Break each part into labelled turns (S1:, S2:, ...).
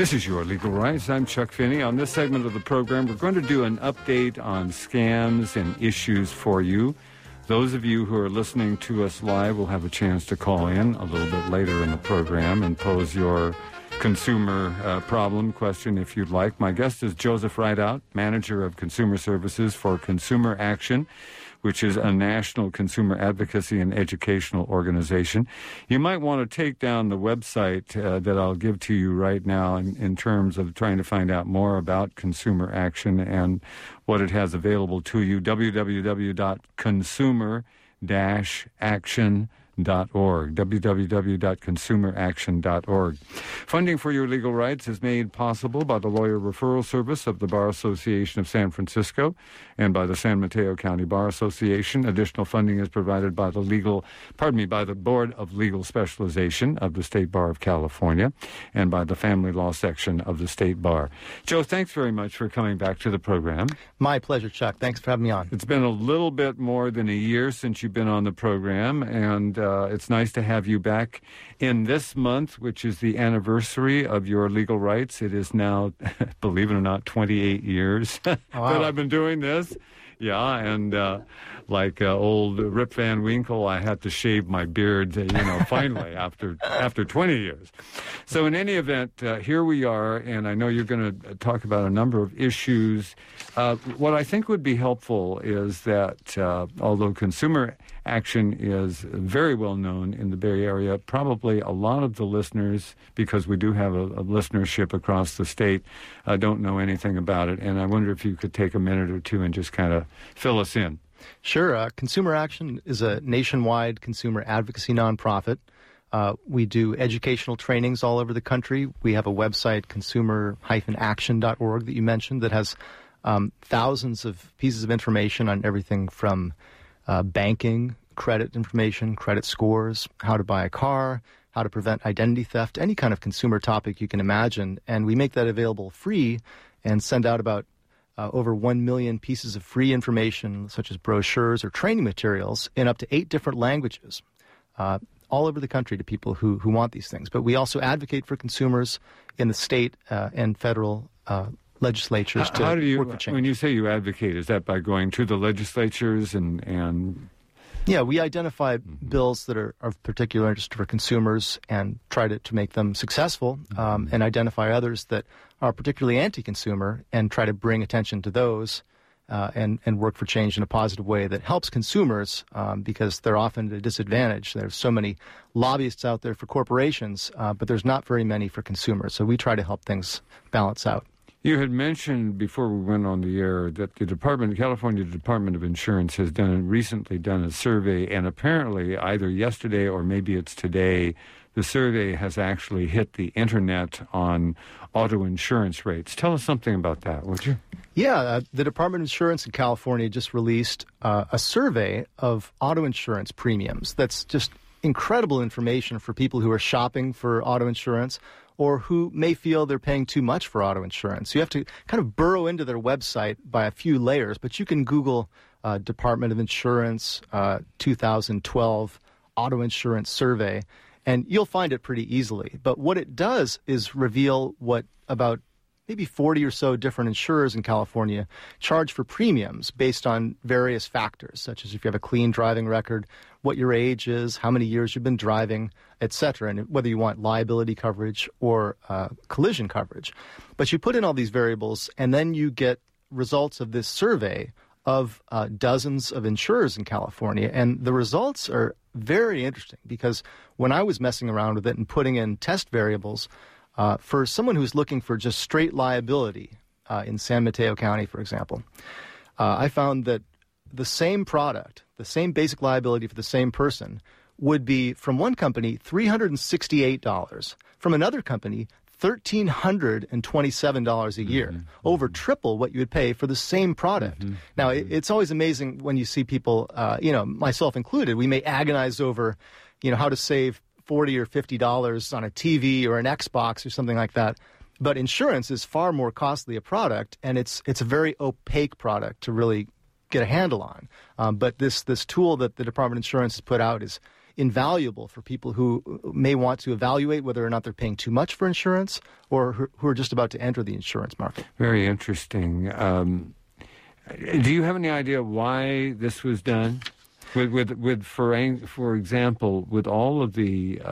S1: This is Your Legal Rights. I'm Chuck Finney. On this segment of the program, we're going to do an update on scams and issues for you. Those of you who are listening to us live will have a chance to call in a little bit later in the program and pose your consumer problem question if you'd like. My guest is Joseph Rideout, Manager of Consumer Services for Consumer Action, which is a national consumer advocacy and educational organization. You might want to take down the website that I'll give to you right now in terms of trying to find out more about Consumer Action and what it has available to you, www.consumer-action.org, www.consumeraction.org. Funding for Your Legal Rights is made possible by the Lawyer Referral Service of the Bar Association of San Francisco and by the San Mateo County Bar Association. Additional funding is provided by the Board of Legal Specialization of the State Bar of California and by the Family Law Section of the State Bar. Joe, thanks very much for coming back to the program.
S2: My pleasure, Chuck. Thanks for having me on.
S1: It's been a little bit more than a year since you've been on the program, and it's nice to have you back in this month, which is the anniversary of Your Legal Rights. It is now, believe it or not, 28 years that I've been doing this. Yeah, and like old Rip Van Winkle, I had to shave my beard, finally, after 20 years. So in any event, here we are, and I know you're going to talk about a number of issues. What I think would be helpful is that although Consumer Action is very well known in the Bay Area, probably a lot of the listeners, because we do have a listenership across the state, don't know anything about it. And I wonder if you could take a minute or two and just kind of fill us in.
S2: Sure. Consumer Action is a nationwide consumer advocacy nonprofit. We do educational trainings all over the country. We have a website, consumer-action.org, that you mentioned, that has thousands of pieces of information on everything from banking, credit information, credit scores, how to buy a car, how to prevent identity theft, any kind of consumer topic you can imagine. And we make that available free and send out about over 1 million pieces of free information, such as brochures or training materials, in up to 8 different languages, all over the country to people who want these things. But we also advocate for consumers in the state and federal legislatures to work for change.
S1: When you say you advocate, is that by going to the legislatures and...
S2: Yeah, we identify bills that are of particular interest for consumers and try to make them successful, and identify others that are particularly anti-consumer and try to bring attention to those and work for change in a positive way that helps consumers because they're often at a disadvantage. There's so many lobbyists out there for corporations, but there's not very many for consumers. So we try to help things balance out.
S1: You had mentioned before we went on the air that the California Department of Insurance has recently done a survey, and apparently either yesterday or maybe it's today, the survey has actually hit the internet on auto insurance rates. Tell us something about that, would you?
S2: Yeah, the Department of Insurance in California just released a survey of auto insurance premiums. That's just incredible information for people who are shopping for auto insurance or who may feel they're paying too much for auto insurance. So you have to kind of burrow into their website by a few layers, but you can Google Department of Insurance 2012 auto insurance survey, and you'll find it pretty easily. But what it does is reveal what about maybe 40 or so different insurers in California charge for premiums based on various factors, such as if you have a clean driving record, what your age is, how many years you've been driving, etc., and whether you want liability coverage or collision coverage. But you put in all these variables, and then you get results of this survey of dozens of insurers in California. And the results are very interesting because when I was messing around with it and putting in test variables, for someone who's looking for just straight liability in San Mateo County, for example, I found that the same product, the same basic liability for the same person, would be from one company $368, from another company $1,327 a year, over triple what you would pay for the same product. Now, it's always amazing when you see people, myself included, we may agonize over, how to save $40 or $50 on a TV or an Xbox or something like that. But insurance is far more costly a product, and it's a very opaque product to really get a handle on. But this tool that the Department of Insurance has put out is invaluable for people who may want to evaluate whether or not they're paying too much for insurance or who are just about to enter the insurance market.
S1: Very interesting. Do you have any idea why this was done? For example, with all of the,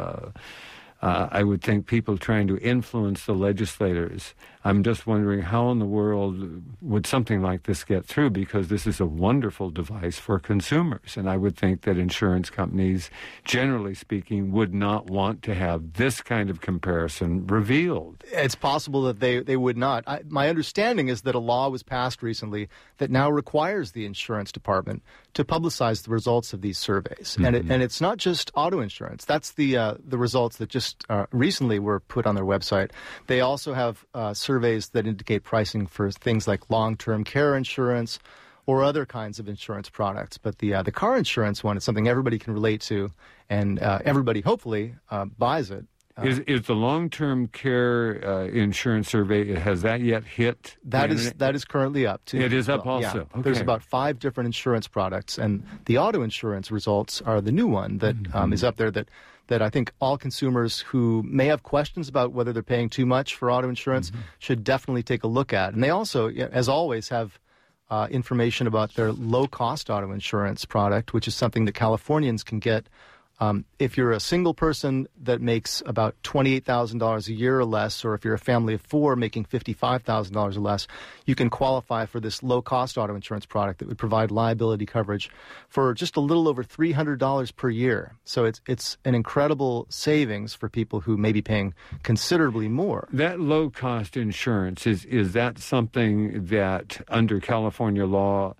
S1: I would think, people trying to influence the legislators, I'm just wondering how in the world would something like this get through, because this is a wonderful device for consumers. And I would think that insurance companies, generally speaking, would not want to have this kind of comparison revealed.
S2: It's possible that they would not. My understanding is that a law was passed recently that now requires the insurance department to publicize the results of these surveys. Mm-hmm. And it's not just auto insurance. That's the results that just recently were put on their website. They also have surveys that indicate pricing for things like long-term care insurance or other kinds of insurance products. But the car insurance one is something everybody can relate to, and everybody hopefully buys it.
S1: Is the long-term care insurance survey, has that yet hit?
S2: That is currently up.
S1: It is up also.
S2: Yeah.
S1: Okay.
S2: There's about 5 different insurance products, and the auto insurance results are the new one that is up there that I think all consumers who may have questions about whether they're paying too much for auto insurance should definitely take a look at. And they also, as always, have information about their low-cost auto insurance product, which is something that Californians can get. If you're a single person that makes about $28,000 a year or less, or if you're a family of 4 making $55,000 or less, you can qualify for this low-cost auto insurance product that would provide liability coverage for just a little over $300 per year. So it's an incredible savings for people who may be paying considerably more.
S1: That low-cost insurance, is that something that under California law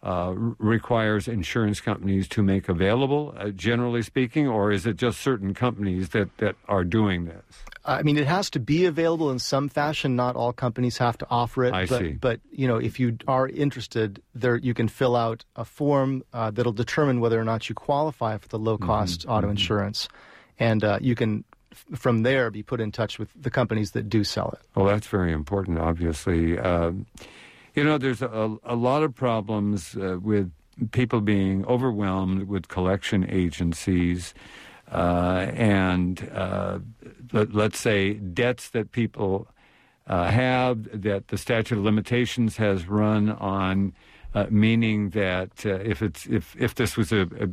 S1: requires insurance companies to make available, generally speaking, or is it just certain companies that are doing this?
S2: I mean, it has to be available in some fashion. Not all companies have to offer it.
S1: I see.
S2: But if you are interested, you can fill out a form that'll determine whether or not you qualify for the low-cost auto insurance, and you can from there be put in touch with the companies that do sell it.
S1: Well, that's very important, obviously. There's a lot of problems with people being overwhelmed with collection agencies and let's say debts that people have that the statute of limitations has run on, meaning that if this was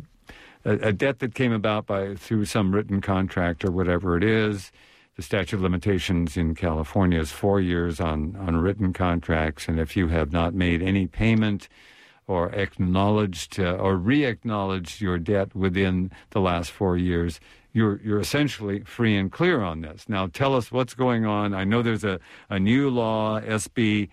S1: a debt that came about through some written contract or whatever it is, the statute of limitations in California is 4 years on written contracts, and if you have not made any payment or acknowledged or re-acknowledged your debt within the last 4 years, you're essentially free and clear on this. Now, tell us what's going on. I know there's a new law, SB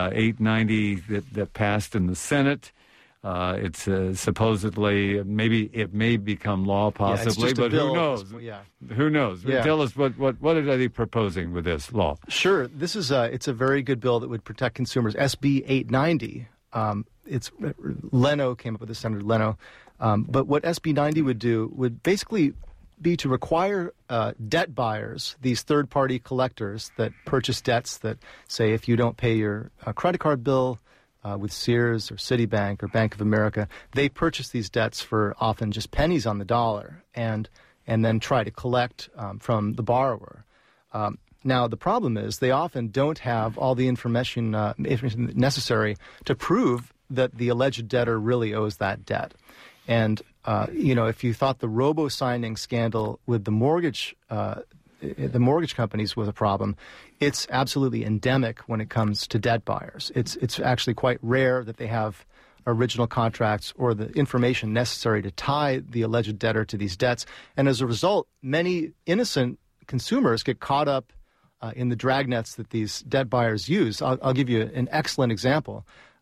S1: 890, that passed in the Senate. It's supposedly, maybe it may become law possibly, but who knows? Who knows?
S2: Yeah.
S1: Tell us what are they proposing with this law?
S2: Sure. This is it's a very good bill that would protect consumers. SB 890. It's Leno came up with this, Senator Leno. But what SB 90 would do would basically be to require debt buyers, these third-party collectors that purchase debts that say if you don't pay your credit card bill with Sears or Citibank or Bank of America, they purchase these debts for often just pennies on the dollar and then try to collect from the borrower. Now, the problem is they often don't have all the information necessary to prove that the alleged debtor really owes that debt. And, if you thought the robo-signing scandal with the mortgage companies was a problem, it's absolutely endemic when it comes to debt buyers. It's actually quite rare that they have original contracts or the information necessary to tie the alleged debtor to these debts. And as a result, many innocent consumers get caught up in the dragnets that these debt buyers use. I'll give you an excellent example.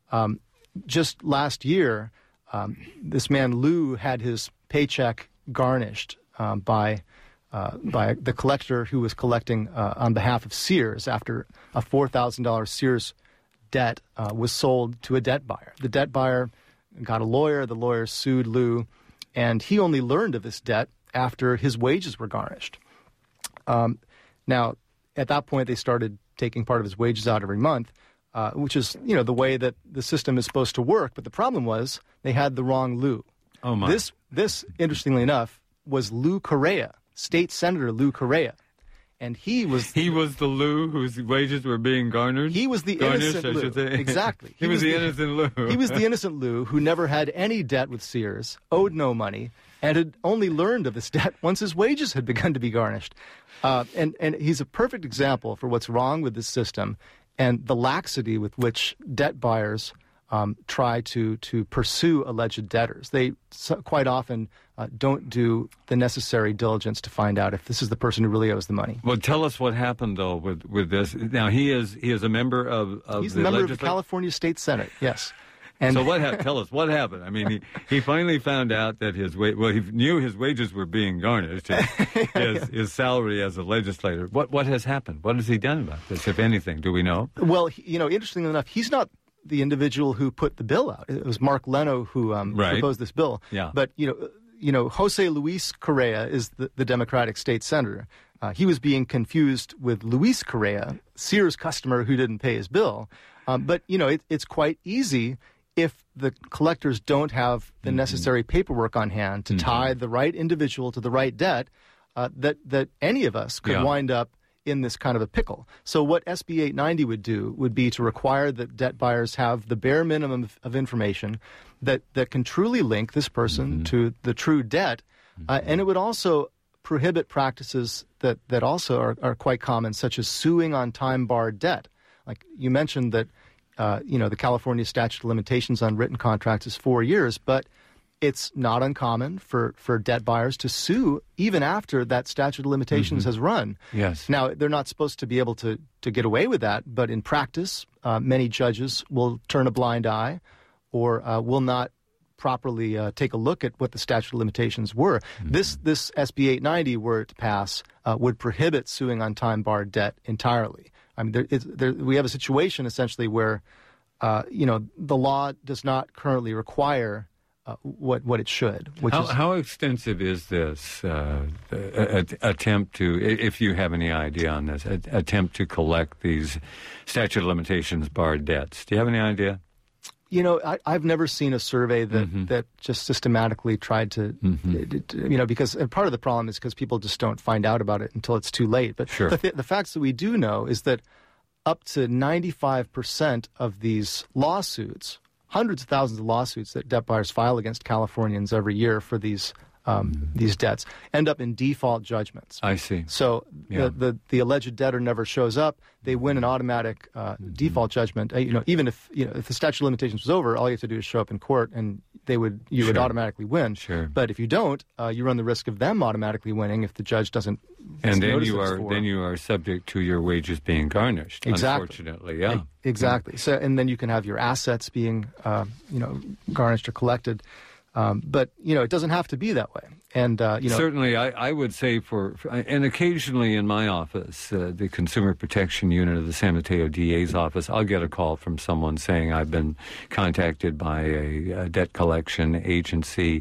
S2: Just last year, this man Lou had his paycheck garnished by the collector who was collecting on behalf of Sears after a $4,000 Sears debt was sold to a debt buyer. The debt buyer got a lawyer. The lawyer sued Lou, and he only learned of this debt after his wages were garnished. Now, at that point, they started taking part of his wages out every month, which is, the way that the system is supposed to work. But the problem was they had the wrong Lou.
S1: Oh, my.
S2: This, interestingly enough, was Lou Correa, State Senator Lou Correa. And he was
S1: the Lou whose wages were being garnered.
S2: He was the innocent Lou. Exactly.
S1: He was the innocent Lou.
S2: He was the innocent Lou who never had any debt with Sears, owed no money, and had only learned of this debt once his wages had begun to be garnished. And he's a perfect example for what's wrong with this system and the laxity with which debt buyers try to pursue alleged debtors. They quite often don't do the necessary diligence to find out if this is the person who really owes the money.
S1: Well, tell us what happened though with this. Now he is a member of
S2: he's a member of the California State Senate. Yes.
S1: And so tell us what happened. I mean, he finally found out that he knew his wages were being garnished, his salary as a legislator. What has happened? What has he done about this, if anything? Do we know?
S2: Well, interestingly enough, he's not the individual who put the bill out. It was Mark Leno who proposed this bill.
S1: Yeah.
S2: But Jose Luis Correa is the Democratic state senator. He was being confused with Luis Correa, Sears customer who didn't pay his bill. But it's quite easy if the collectors don't have the necessary paperwork on hand to tie the right individual to the right debt, that any of us could wind up in this kind of a pickle. So what SB 890 would do would be to require that debt buyers have the bare minimum of information that can truly link this person to the true debt. And it would also prohibit practices that also are quite common, such as suing on time-barred debt. Like you mentioned that the California statute of limitations on written contracts is 4 years, but it's not uncommon for debt buyers to sue even after that statute of limitations has run.
S1: Yes.
S2: Now, they're not supposed to be able to get away with that, but in practice, many judges will turn a blind eye or will not properly take a look at what the statute of limitations were. This SB 890, were it to pass, would prohibit suing on time-barred debt entirely. I mean, we have a situation essentially where, the law does not currently require what it should.
S1: How extensive is this attempt to, if you have any idea on this, attempt to collect these statute of limitations barred debts? Do you have any idea?
S2: I've never seen a survey that just systematically tried to, because part of the problem is because people just don't find out about it until it's too late. But
S1: sure.
S2: the facts that we do know is that up to 95% of these lawsuits, hundreds of thousands of lawsuits that debt buyers file against Californians every year for these debts end up in default judgments.
S1: I see.
S2: So the alleged debtor never shows up. They win an automatic default judgment. Even if the statute of limitations was over, all you have to do is show up in court, and you would automatically win.
S1: Sure.
S2: But if you don't, you run the risk of them automatically winning if the judge doesn't.
S1: And then you are subject to your wages being garnished.
S2: Exactly.
S1: Unfortunately, yeah.
S2: Exactly. So and then you can have your assets being garnished or collected. But it doesn't have to be that way. And
S1: certainly, I would say and occasionally in my office, the Consumer Protection Unit of the San Mateo DA's office, I'll get a call from someone saying I've been contacted by a debt collection agency.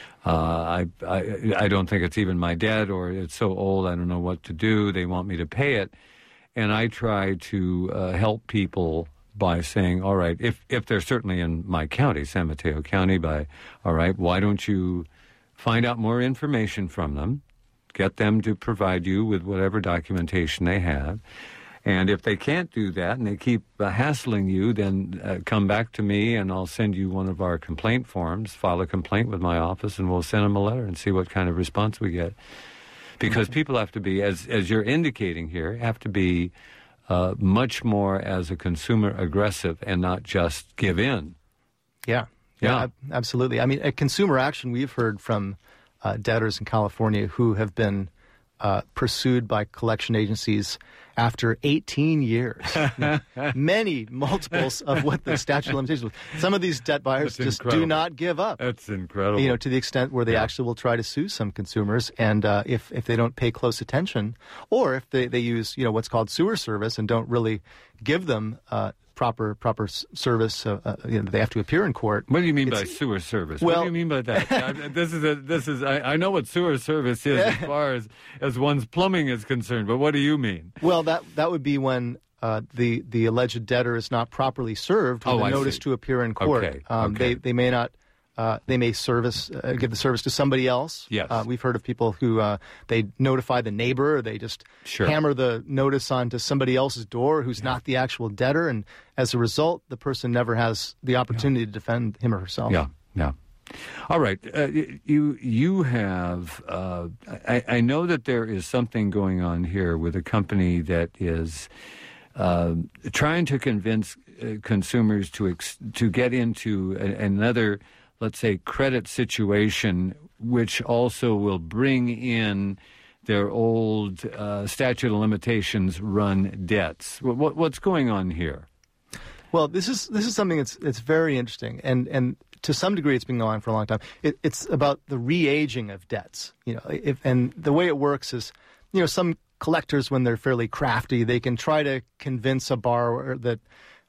S1: I don't think it's even my debt, or it's so old I don't know what to do. They want me to pay it, and I try to help people by saying, all right, if they're certainly in my county, San Mateo County, all right, why don't you find out more information from them, get them to provide you with whatever documentation they have, and if they can't do that and they keep hassling you, then come back to me and I'll send you one of our complaint forms, file a complaint with my office, and we'll send them a letter and see what kind of response we get. Because people have to be, as you're indicating here, have to be much more as a consumer aggressive and not just give in.
S2: Yeah, absolutely. I mean, at Consumer Action, we've heard from debtors in California who have been pursued by collection agencies after 18 years. Many multiples of what the statute of limitations was. Some of these debt buyers just do not give up.
S1: That's incredible.
S2: To the extent where they actually will try to sue some consumers, and if they don't pay close attention, or if they use what's called sewer service and don't really give them proper service, they have to appear in court.
S1: What do you mean by sewer service?
S2: Well,
S1: what do you mean by that? This is. I know what sewer service is as far as one's plumbing is concerned, but what do you mean?
S2: Well, that would be when the alleged debtor is not properly served with a notice to appear in court.
S1: Okay.
S2: They may not They may give the service to somebody else.
S1: Yes.
S2: We've heard of people who they notify the neighbor. They just hammer the notice onto somebody else's door who's not the actual debtor. And as a result, the person never has the opportunity to defend him or herself.
S1: Yeah. All right. You have, I know that there is something going on here with a company that is trying to convince consumers to get into another, let's say, credit situation, which also will bring in their old statute of limitations run debts. What's going on here?
S2: Well, this is something that's very interesting, and to some degree, it's been going on for a long time. It's about the re-aging of debts. And the way it works is, some collectors, when they're fairly crafty, they can try to convince a borrower that,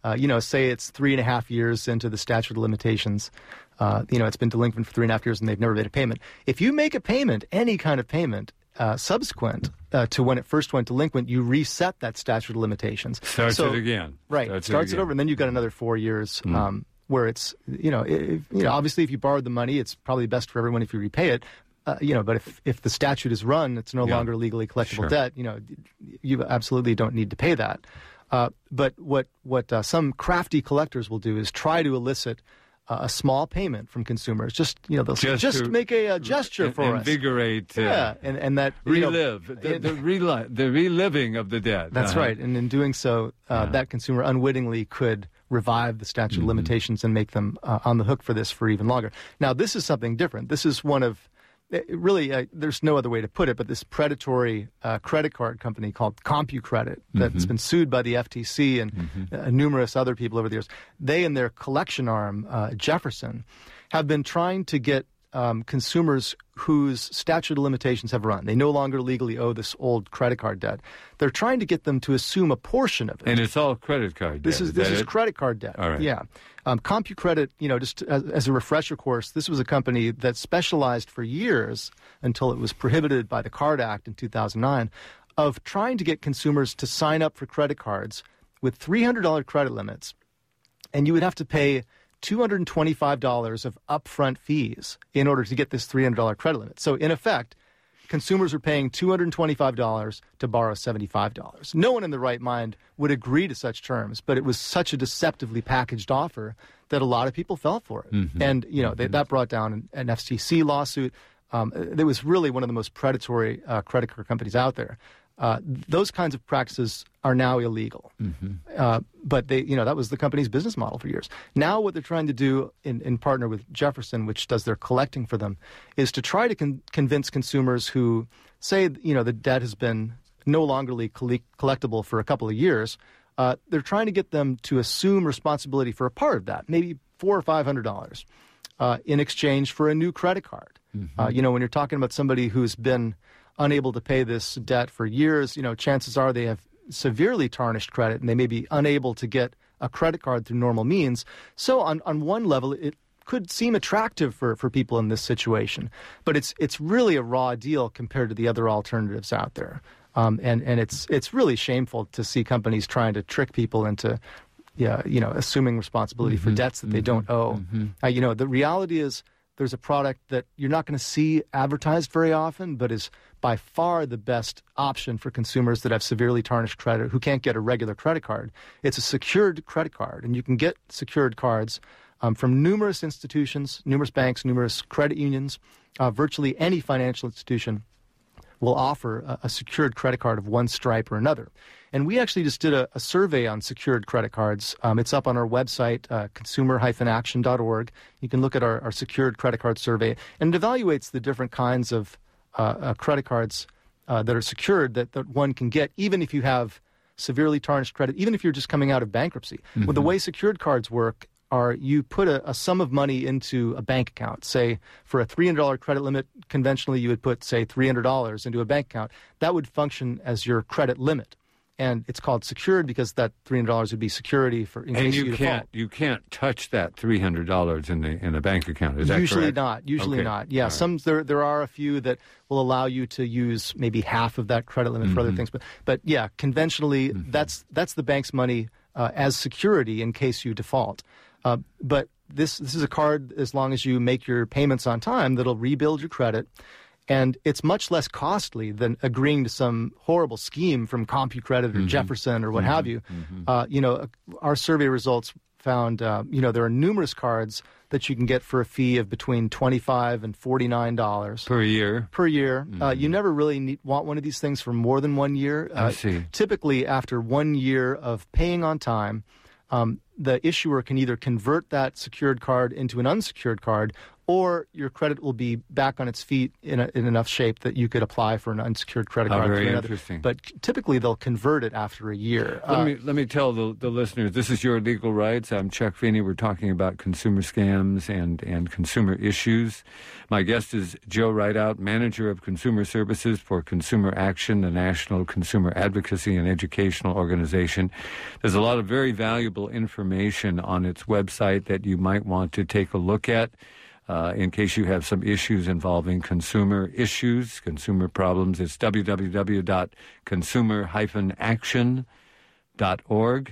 S2: say it's 3.5 years into the statute of limitations. It's been delinquent for 3.5 years and they've never made a payment. If you make a payment, any kind of payment, subsequent to when it first went delinquent, you reset that statute of limitations.
S1: Starts it again.
S2: Right. Starts it over, and then you've got another 4 years where it's, obviously if you borrowed the money, it's probably best for everyone if you repay it. But if the statute is run, it's no longer legally collectible debt. You absolutely don't need to pay that. But what some crafty collectors will do is try to elicit a small payment from consumers. They'll say, just make a gesture for us.
S1: Invigorate.
S2: And that
S1: relive the reliving of the debt.
S2: That's right. And in doing so, that consumer unwittingly could revive the statute of limitations and make them on the hook for this for even longer. Now, this is something different. This is one of really, there's no other way to put it, but this predatory credit card company called CompuCredit that's been sued by the FTC and numerous other people over the years, they and their collection arm, Jefferson, have been trying to get consumers whose statute of limitations have run. They no longer legally owe this old credit card debt. They're trying to get them to assume a portion of it.
S1: And it's all credit card debt.
S2: This is credit card debt.
S1: All right.
S2: Yeah. CompuCredit, just as a refresher course, this was a company that specialized for years until it was prohibited by the Card Act in 2009 of trying to get consumers to sign up for credit cards with $300 credit limits, and you would have to pay $225 of upfront fees in order to get this $300 credit limit. So in effect, consumers are paying $225 to borrow $75. No one in their right mind would agree to such terms, but it was such a deceptively packaged offer that a lot of people fell for it. And, that brought down an FTC lawsuit. It was really one of the most predatory credit card companies out there. Those kinds of practices are now illegal. But that was the company's business model for years. Now what they're trying to do in partner with Jefferson, which does their collecting for them, is to try to convince consumers who say, the debt has been no longer collectible for a couple of years. They're trying to get them to assume responsibility for a part of that, maybe $400 or $500 in exchange for a new credit card. When you're talking about somebody who's been unable to pay this debt for years, chances are they have severely tarnished credit and they may be unable to get a credit card through normal means. So on one level, it could seem attractive for people in this situation, but it's really a raw deal compared to the other alternatives out there. And it's really shameful to see companies trying to trick people into assuming responsibility for debts that they don't owe. The reality is there's a product that you're not going to see advertised very often, but is by far the best option for consumers that have severely tarnished credit who can't get a regular credit card. It's a secured credit card, and you can get secured cards from numerous institutions, numerous banks, numerous credit unions. Virtually any financial institution will offer a secured credit card of one stripe or another. And we actually just did a survey on secured credit cards. It's up on our website, consumer-action.org. You can look at our secured credit card survey, and it evaluates the different kinds of credit cards that are secured that one can get, even if you have severely tarnished credit, even if you're just coming out of bankruptcy. Well, the way secured cards work are you put a sum of money into a bank account. Say, for a $300 credit limit, conventionally you would put, say, $300 into a bank account. That would function as your credit limit. And it's called secured because that $300 would be security for in case you default.
S1: You can't touch that $300 in the bank account. Is that
S2: Usually
S1: correct?
S2: Usually not. Yeah, there are a few that will allow you to use maybe half of that credit limit for other things. But yeah, conventionally that's the bank's money as security in case you default. But this is a card, as long as you make your payments on time, that'll rebuild your credit. And it's much less costly than agreeing to some horrible scheme from CompuCredit or Jefferson or what have you. Our survey results found, there are numerous cards that you can get for a fee of between $25 and $49
S1: per year.
S2: Per year. You never really want one of these things for more than 1 year.
S1: I see.
S2: Typically, after 1 year of paying on time, the issuer can either convert that secured card into an unsecured card, or your credit will be back on its feet in enough shape that you could apply for an unsecured credit card.
S1: Very interesting.
S2: But typically, they'll convert it after a year.
S1: Let me tell the listeners, this is Your Legal Rights. I'm Chuck Feeney. We're talking about consumer scams and consumer issues. My guest is Joe Rideout, Manager of Consumer Services for Consumer Action, the National Consumer Advocacy and Educational Organization. There's a lot of very valuable information on its website that you might want to take a look at. In case you have some issues involving consumer issues, consumer problems, it's www.consumer-action.org,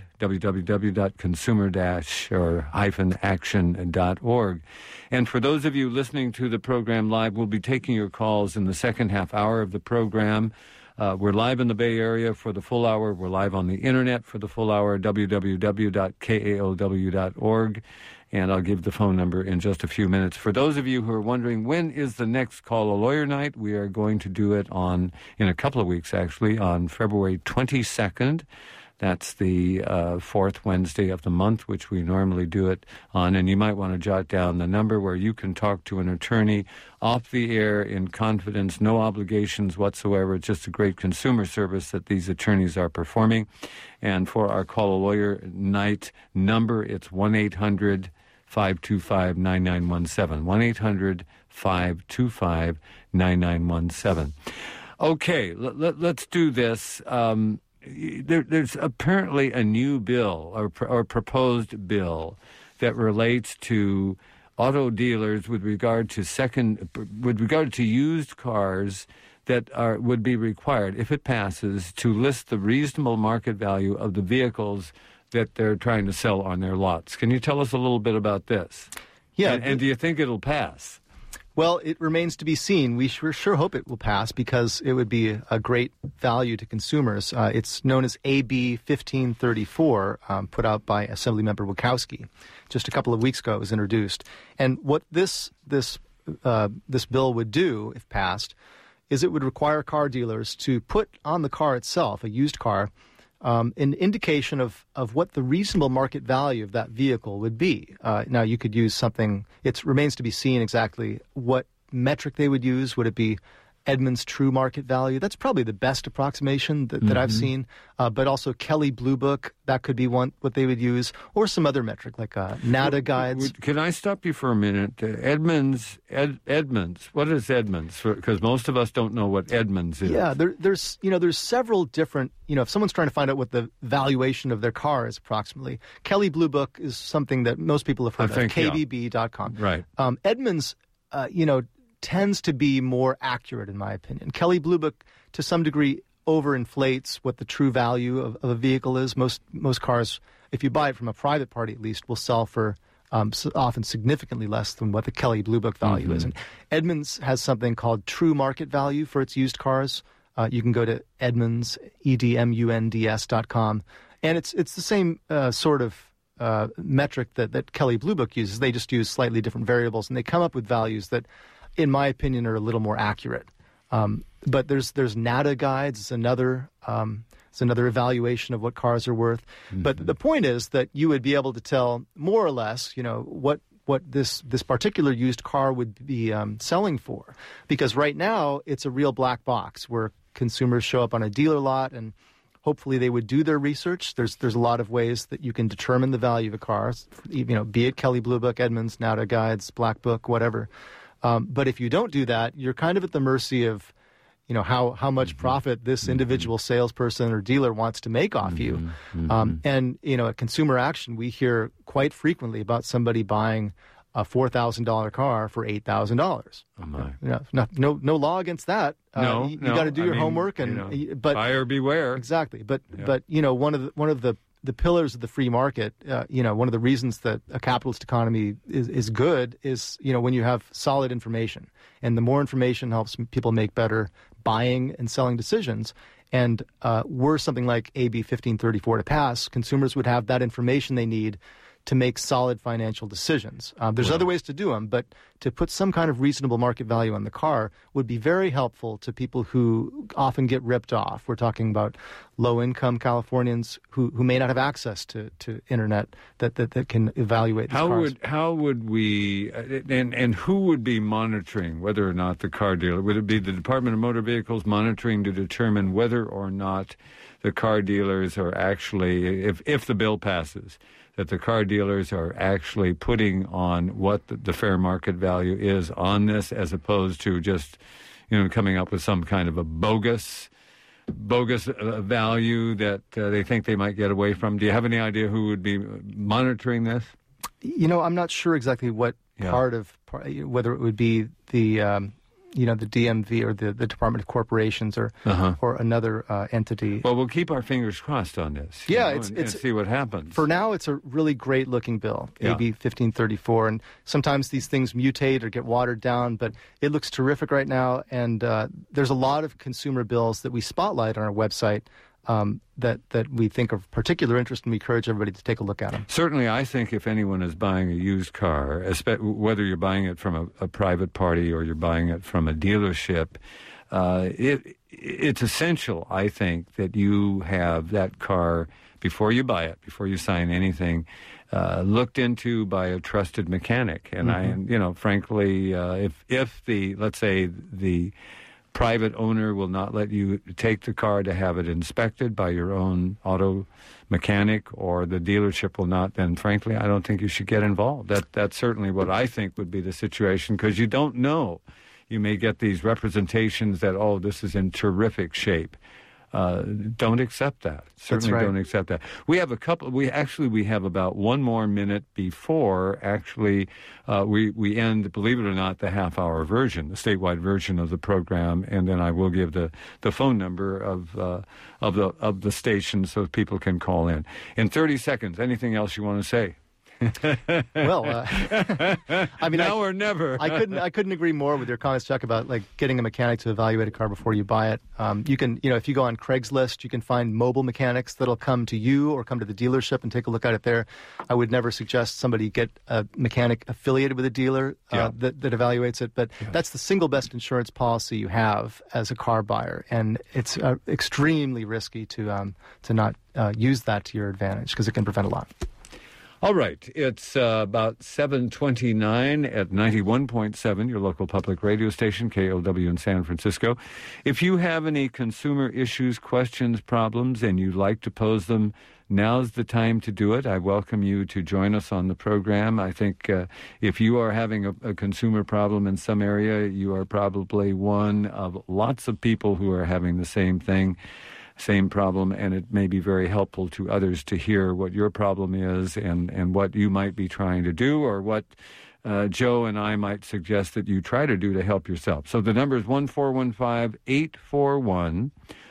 S1: www.consumer-action.org. And for those of you listening to the program live, we'll be taking your calls in the second half hour of the program. We're live in the Bay Area for the full hour. We're live on the internet for the full hour, www.kaow.org. And I'll give the phone number in just a few minutes. For those of you who are wondering, when is the next Call a Lawyer night? We are going to do it in a couple of weeks, actually, on February 22nd. That's the fourth Wednesday of the month, which we normally do it on. And you might want to jot down the number where you can talk to an attorney off the air in confidence, no obligations whatsoever. It's just a great consumer service that these attorneys are performing. And for our Call a Lawyer night number, it's 1-800-525-9917, 1-800-525-9917. Okay, let's do this. There's apparently a new bill or proposed bill that relates to auto dealers with regard to used cars that would be required, if it passes, to list the reasonable market value of the vehicles that they're trying to sell on their lots. Can you tell us a little bit about this?
S2: Yeah.
S1: And do you think it'll pass?
S2: Well, it remains to be seen. We sure hope it will pass because it would be a great value to consumers. It's known as AB 1534, put out by Assemblymember Wachowski. Just a couple of weeks ago, it was introduced. And what this bill would do, if passed, is it would require car dealers to put on the car itself, a used car, an indication of what the reasonable market value of that vehicle would be. Now, you could use something, it remains to be seen exactly what metric they would use. Would it be Edmunds True Market Value? That's probably the best approximation that I've seen. But also Kelley Blue Book, that could be what they would use, or some other metric like NADA guides.
S1: Can I stop you for a minute? Edmunds, what is Edmunds? Because most of us don't know what Edmunds is.
S2: Yeah, there's several different, if someone's trying to find out what the valuation of their car is approximately, Kelley Blue Book is something that most people have heard of, KBB.com.
S1: Right.
S2: Edmunds, tends to be more accurate, in my opinion. Kelley Blue Book, to some degree, overinflates what the true value of a vehicle is. Most cars, if you buy it from a private party at least, will sell for often significantly less than what the Kelley Blue Book value is. And Edmunds has something called True Market Value for its used cars. You can go to Edmunds, EDMUNDS.com, and it's the same sort of metric that Kelley Blue Book uses. They just use slightly different variables, and they come up with values that, in my opinion, are a little more accurate. But there's NADA guides. It's another evaluation of what cars are worth. But the point is that you would be able to tell more or less, what this particular used car would be selling for. Because right now it's a real black box where consumers show up on a dealer lot and hopefully they would do their research. There's a lot of ways that you can determine the value of a car, be it Kelley Blue Book, Edmunds, NADA guides, Black Book, whatever. But if you don't do that, you're kind of at the mercy of, how much profit this individual salesperson or dealer wants to make off you. And, at Consumer Action, we hear quite frequently about somebody buying a $4,000 car for $8,000.
S1: Oh my!
S2: No law against that. You got to do your homework, but
S1: buyer beware.
S2: Exactly. But one of the the pillars of the free market, one of the reasons that a capitalist economy is good is, when you have solid information. And the more information helps people make better buying and selling decisions. And were something like AB 1534 to pass, consumers would have that information they need to make solid financial decisions. There's other ways to do them, but to put some kind of reasonable market value on the car would be very helpful to people who often get ripped off. We're talking about low-income Californians who may not have access to internet that can evaluate these cars.
S1: How would we, and who would be monitoring whether or not the car dealer, would it be the Department of Motor Vehicles monitoring to determine whether or not the car dealers are actually, if the bill passes, that the car dealers are actually putting on what the fair market value is on this, as opposed to just, coming up with some kind of a bogus value that they think they might get away from? Do you have any idea who would be monitoring this?
S2: I'm not sure exactly what whether it would be the the DMV or the Department of Corporations or another entity.
S1: Well, we'll keep our fingers crossed on this. And see what happens.
S2: For now, it's a really great looking bill, AB 1534, and sometimes these things mutate or get watered down, but it looks terrific right now. And there's a lot of consumer bills that we spotlight on our website that we think are of particular interest, and we encourage everybody to take a look at them.
S1: Certainly, I think if anyone is buying a used car, whether you're buying it from a private party or you're buying it from a dealership, it's essential, I think, that you have that car, before you buy it, before you sign anything, looked into by a trusted mechanic. And frankly, if let's say the private owner will not let you take the car to have it inspected by your own auto mechanic, or the dealership will not, then frankly, I don't think you should get involved. That's certainly what I think would be the situation, because you don't know. You may get these representations that, this is in terrific shape. Don't accept that. Certainly don't accept that. We have we have about one more minute before we end, believe it or not, the half-hour version, the statewide version of the program, and then I will give the phone number of the station so people can call in. In 30 seconds, anything else you want to say?
S2: Well,
S1: now or never.
S2: I couldn't agree more with your comments, Chuck, about getting a mechanic to evaluate a car before you buy it. You can, if you go on Craigslist, you can find mobile mechanics that'll come to you or come to the dealership and take a look at it there. I would never suggest somebody get a mechanic affiliated with a dealer that evaluates it, but that's the single best insurance policy you have as a car buyer, and it's extremely risky to not use that to your advantage, because it can prevent a lot.
S1: All right, it's about 7:29 at 91.7, your local public radio station, KLW in San Francisco. If you have any consumer issues, questions, problems, and you'd like to pose them, now's the time to do it. I welcome you to join us on the program. I think if you are having a consumer problem in some area, you are probably one of lots of people who are having the same problem, and it may be very helpful to others to hear what your problem is and what you might be trying to do, or what Joe and I might suggest that you try to do to help yourself. So the number is 1-415-841-4134,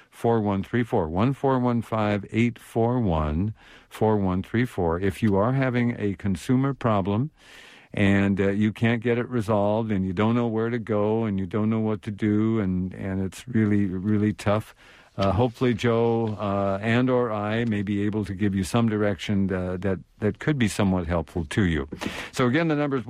S1: 1-415-841-4134. If you are having a consumer problem and you can't get it resolved, and you don't know where to go, and you don't know what to do, and it's really, really tough, hopefully Joe and or I may be able to give you some direction that could be somewhat helpful to you. So again, the number is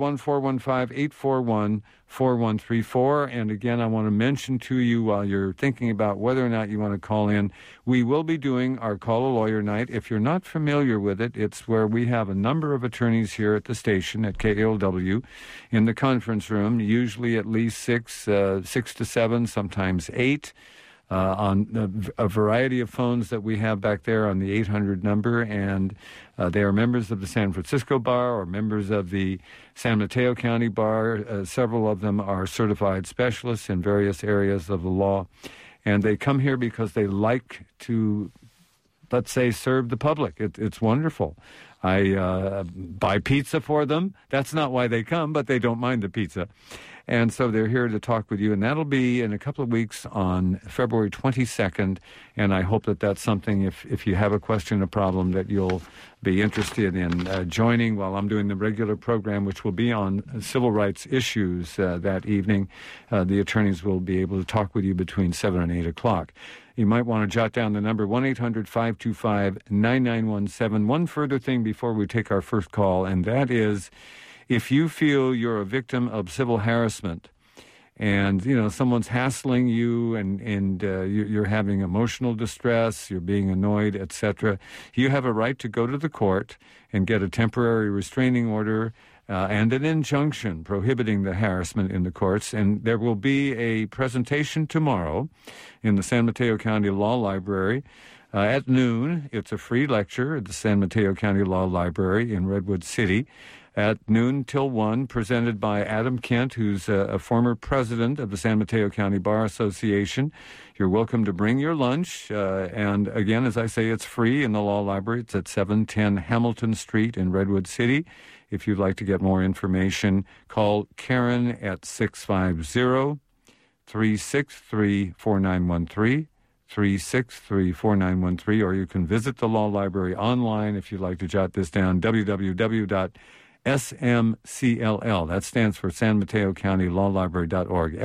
S1: 1-415-841-4134. And again, I want to mention to you, while you're thinking about whether or not you want to call in, we will be doing our Call a Lawyer night. If you're not familiar with it, it's where we have a number of attorneys here at the station at KLW in the conference room, usually at least six to seven, sometimes 8. On a variety of phones that we have back there on the 800 number, and they are members of the San Francisco Bar or members of the San Mateo County Bar. Several of them are certified specialists in various areas of the law, and they come here because they like to, let's say, serve the public. It's wonderful. I buy pizza for them. That's not why they come, but they don't mind the pizza. And so they're here to talk with you, and that'll be in a couple of weeks on February 22nd. And I hope that that's something, if you have a question, a problem, that you'll be interested in joining while I'm doing the regular program, which will be on civil rights issues that evening. The attorneys will be able to talk with you between 7 and 8 o'clock. You might want to jot down the number, 1-800-525-9917. One further thing before we take our first call, and that is, if you feel you're a victim of civil harassment and, someone's hassling you and you're having emotional distress, you're being annoyed, etc., you have a right to go to the court and get a temporary restraining order and an injunction prohibiting the harassment in the courts. And there will be a presentation tomorrow in the San Mateo County Law Library at noon. It's a free lecture at the San Mateo County Law Library in Redwood City at noon till 1, presented by Adam Kent, who's a former president of the San Mateo County Bar Association. You're welcome to bring your lunch. And again, as I say, it's free in the Law Library. It's at 710 Hamilton Street in Redwood City. If you'd like to get more information, call Karen at 650-363-4913, 363-4913, or you can visit the Law Library online if you'd like to jot this down, www.smcll. That stands for San Mateo County Law Library.org,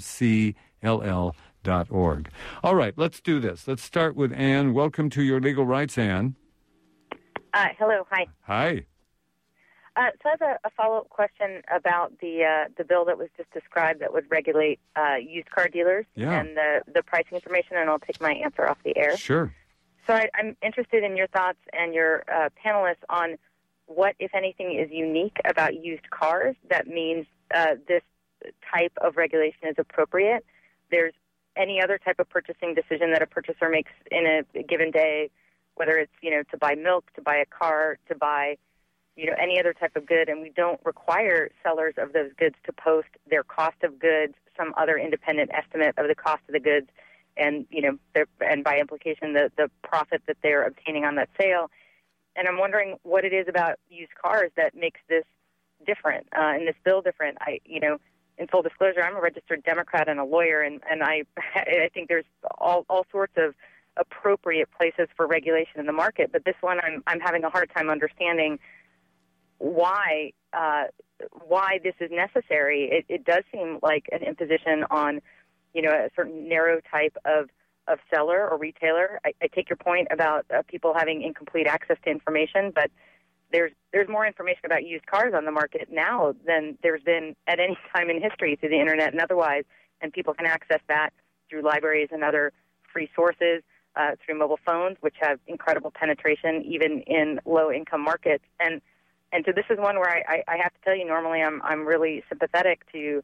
S1: smcll.org. All right, let's do this. Let's start with Ann. Welcome to Your Legal Rights, Ann.
S3: Hello, hi.
S1: Hi.
S3: So I have a follow-up question about the bill that was just described that would regulate used car dealers and the pricing information, and I'll take my answer off the air.
S1: Sure.
S3: So I'm interested in your thoughts and your panelists on what, if anything, is unique about used cars that means this type of regulation is appropriate. There's any other type of purchasing decision that a purchaser makes in a given day, whether it's, to buy milk, to buy a car, to buy any other type of good, and we don't require sellers of those goods to post their cost of goods, some other independent estimate of the cost of the goods, and and by implication the profit that they're obtaining on that sale. And I'm wondering what it is about used cars that makes this different, and this bill different. In full disclosure, I'm a registered Democrat and a lawyer, and I think there's all sorts of appropriate places for regulation in the market, but this one I'm having a hard time understanding why this is necessary. It does seem like an imposition on, a certain narrow type of seller or retailer. I take your point about people having incomplete access to information, but there's more information about used cars on the market now than there's been at any time in history through the internet and otherwise, and people can access that through libraries and other free sources, through mobile phones, which have incredible penetration even in low-income markets. And so this is one where I have to tell you, normally I'm really sympathetic to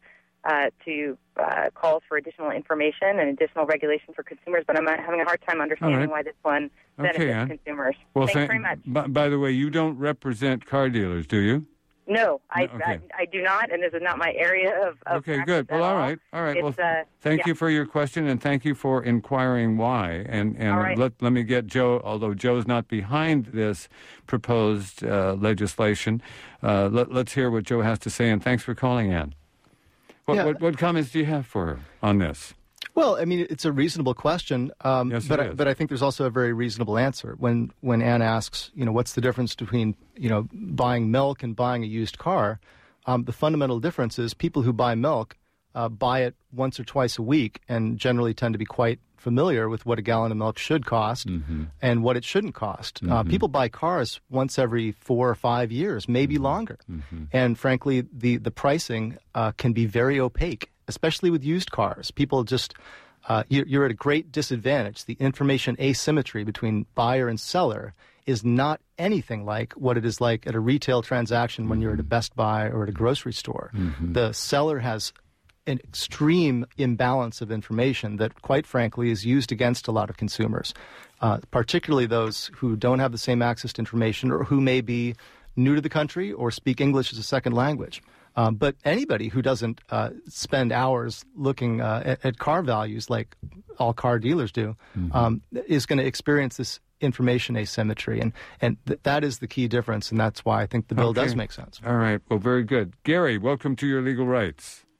S3: calls for additional information and additional regulation for consumers, but I'm having a hard time understanding why this one benefits consumers.
S1: Well,
S3: thanks very much.
S1: By the way, you don't represent car dealers, do you?
S3: No, I do not, and this is not my area of
S1: okay, good. Well, all right. Well, thank you for your question, and thank you for inquiring why. And let me get Joe, although Joe's not behind this proposed legislation. Let's hear what Joe has to say, and thanks for calling, Ann. What comments do you have for her on this?
S2: Well, I mean, it's a reasonable question,
S1: yes,
S2: but I think there's also a very reasonable answer. When Ann asks, what's the difference between, buying milk and buying a used car, the fundamental difference is people who buy milk buy it once or twice a week and generally tend to be quite familiar with what a gallon of milk should cost and what it shouldn't cost. People buy cars once every 4 or 5 years, maybe longer. And frankly, the pricing can be very opaque, especially with used cars. People just, you're at a great disadvantage. The information asymmetry between buyer and seller is not anything like what it is like at a retail transaction when you're at a Best Buy or at a grocery store. The seller has an extreme imbalance of information that, quite frankly, is used against a lot of consumers, particularly those who don't have the same access to information or who may be new to the country or speak English as a second language. But anybody who doesn't spend hours looking at car values like all car dealers do is going to experience this information asymmetry. And that is the key difference, and that's why I think the bill does make sense.
S1: All right. Well, very good. Gary, welcome to Your Legal Rights.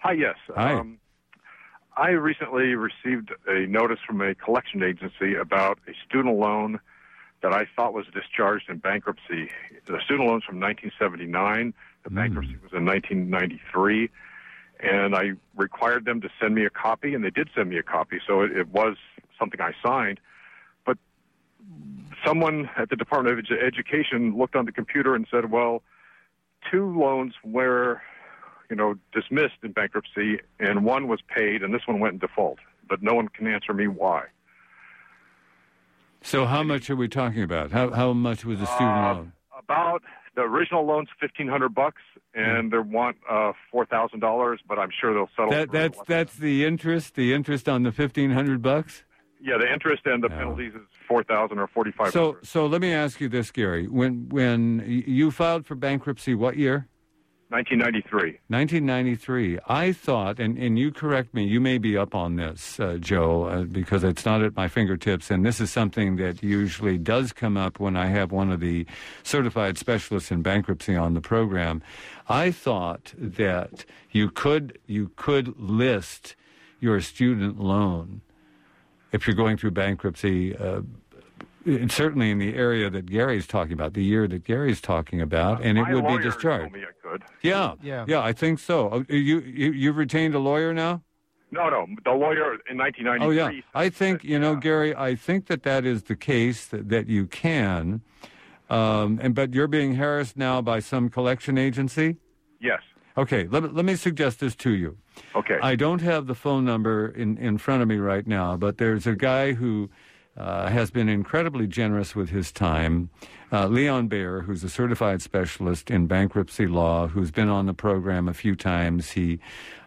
S4: Hi, yes.
S1: Hi.
S4: I recently received a notice from a collection agency about a student loan that I thought was discharged in bankruptcy. The student loan's from 1979. The bankruptcy was in 1993. And I required them to send me a copy, and they did send me a copy, so it was something I signed. But someone at the Department of Education looked on the computer and said, well, 2 loans were, dismissed in bankruptcy, and 1 was paid, and this one went in default. But no one can answer me why.
S1: So how much are we talking about? How much was the student loan?
S4: About the original loan's $1,500, and they want $4,000, but I'm sure they'll settle.
S1: That's the interest. The interest on the $1,500.
S4: Yeah, the interest and the penalties is $4,000 or $4,500.
S1: So let me ask you this, Gary. When you filed for bankruptcy, what year?
S4: 1993.
S1: 1993. I thought, and you correct me, you may be up on this, Joe, because it's not at my fingertips, and this is something that usually does come up when I have one of the certified specialists in bankruptcy on the program. I thought that you could list your student loan if you're going through bankruptcy, certainly in the area that Gary's talking about, the year that Gary's talking about, and it would be discharged.
S4: Told me I could.
S1: Yeah, I think so. You've retained a lawyer now?
S4: No, the lawyer in 1993.
S1: Oh, yeah. I think, Gary, I think that is the case, that you can. But you're being harassed now by some collection agency?
S4: Yes.
S1: Okay, let me suggest this to you.
S4: Okay.
S1: I don't have the phone number in front of me right now, but there's a guy who has been incredibly generous with his time, Leon Baer, who's a certified specialist in bankruptcy law, who's been on the program a few times. He,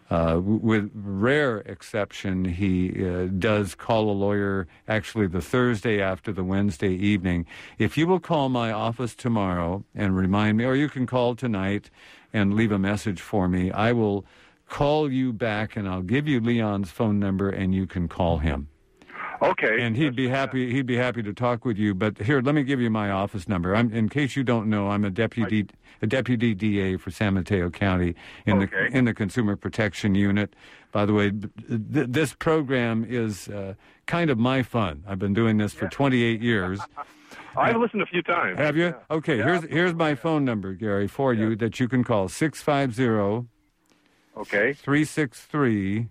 S1: with rare exception, he does call a lawyer actually the Thursday after the Wednesday evening. If you will call my office tomorrow and remind me, or you can call tonight and leave a message for me, I will call you back and I'll give you Leon's phone number and you can call him.
S4: Okay.
S1: And he'd be happy to talk with you. But here, let me give you my office number. In case you don't know, I'm a deputy DA for San Mateo County in the Consumer Protection Unit. By the way, this program is kind of my fun. I've been doing this for 28 years.
S4: I've listened a few times.
S1: Have you?
S4: Yeah.
S1: Okay.
S4: Yeah,
S1: here's my phone number, Gary, for you that you can call 650.
S4: Okay.
S1: 363.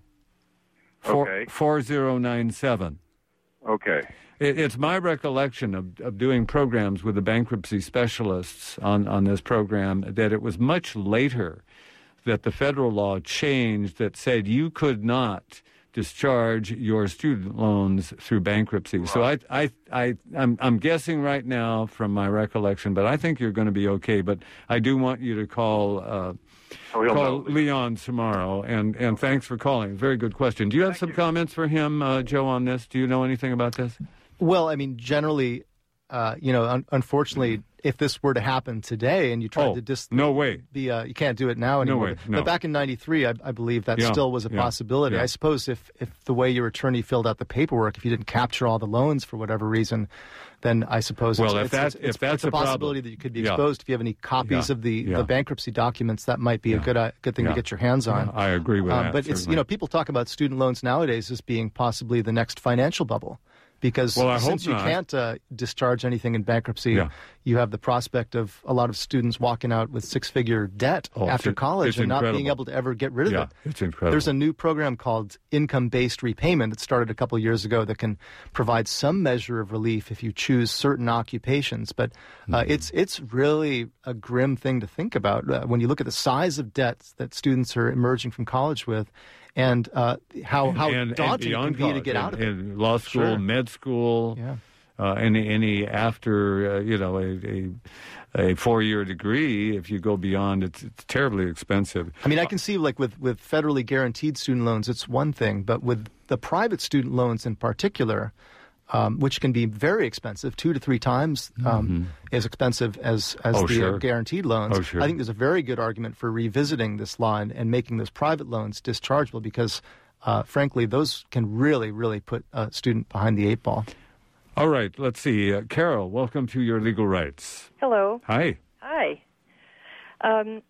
S1: 4097.
S4: Okay.
S1: It's my recollection of doing programs with the bankruptcy specialists on this program that it was much later that the federal law changed that said you could not discharge your student loans through bankruptcy. Right. So I'm guessing right now from my recollection, but I think you're going to be okay. But I do want you to call Leon tomorrow, and thanks for calling. Very good question. Do you have some comments for him, Joe, on this? Do you know anything about this?
S2: Well, I mean, generally, unfortunately, if this were to happen today and you tried to
S1: no way.
S2: You can't do it now anymore.
S1: No way. No.
S2: But back in 93, I believe that still was a possibility.
S1: Yeah.
S2: I suppose if the way your attorney filled out the paperwork, if you didn't capture all the loans for whatever reason, then I suppose
S1: if that's
S2: a
S1: a
S2: possibility
S1: problem,
S2: that you could be exposed. If you have any copies of the bankruptcy documents, that might be a good thing to get your hands on.
S1: I agree with that.
S2: But
S1: certainly.
S2: it's people talk about student loans nowadays as being possibly the next financial bubble. Because since you can't discharge anything in bankruptcy, you have the prospect of a lot of students walking out with six-figure debt after college and not being able to ever get rid of it.
S1: It's incredible.
S2: There's a new program called income-based repayment that started a couple of years ago that can provide some measure of relief if you choose certain occupations. But it's really a grim thing to think about when you look at the size of debts that students are emerging from college with. And how daunting it can be to get out of it.
S1: In law school, med school, any after a 4-year degree. If you go beyond, it's terribly expensive.
S2: I mean, I can see with federally guaranteed student loans, it's one thing, but with the private student loans in particular, which can be very expensive, 2 to 3 times as expensive as the guaranteed loans.
S1: Oh, sure.
S2: I think there's a very good argument for revisiting this law and making those private loans dischargeable because, frankly, those can really, really put a student behind the 8 ball.
S1: All right, let's see. Carol, welcome to Your Legal Rights.
S5: Hello.
S1: Hi.
S5: Hi.